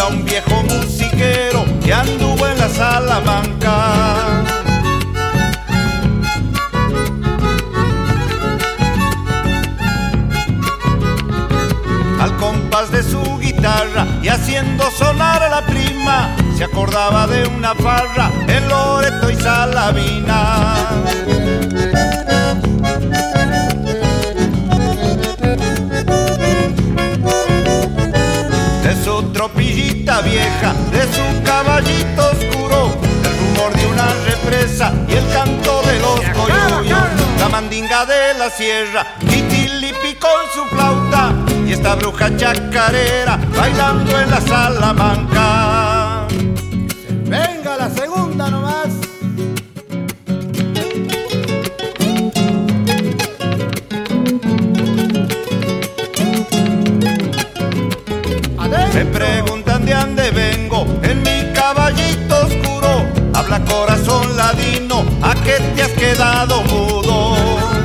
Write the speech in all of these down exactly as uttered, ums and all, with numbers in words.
era un viejo musiquero que anduvo en la Salamanca. Al compás de su guitarra y haciendo sonar a la prima, se acordaba de una farra en Loreto y Salavina. De su tropillita vieja, de su caballito oscuro, el rumor de una represa y el canto de los coyuyos, la mandinga de la sierra, Kitilipi con su flauta y esta bruja chacarera bailando en la Salamanca. Venga la segunda nomás. Me preguntan de dónde vengo en mi caballito oscuro. Habla corazón ladino, ¿a qué te has quedado mudo?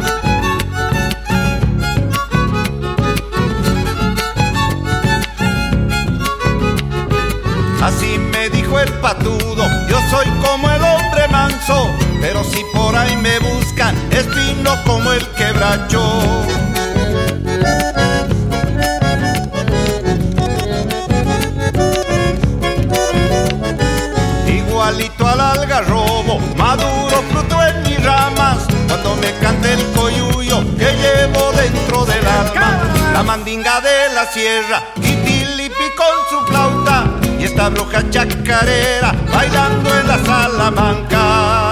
Así me dijo el patudo, yo soy como el hombre manso, pero si por ahí me buscan, es fino como el quebracho. Igualito al algarrobo, maduro fruto en mis ramas, cuando me cante el coyuyo que llevo dentro del alma. La mandinga de la sierra, Kitilipi con su flauta y esta bruja chacarera bailando en la Salamanca.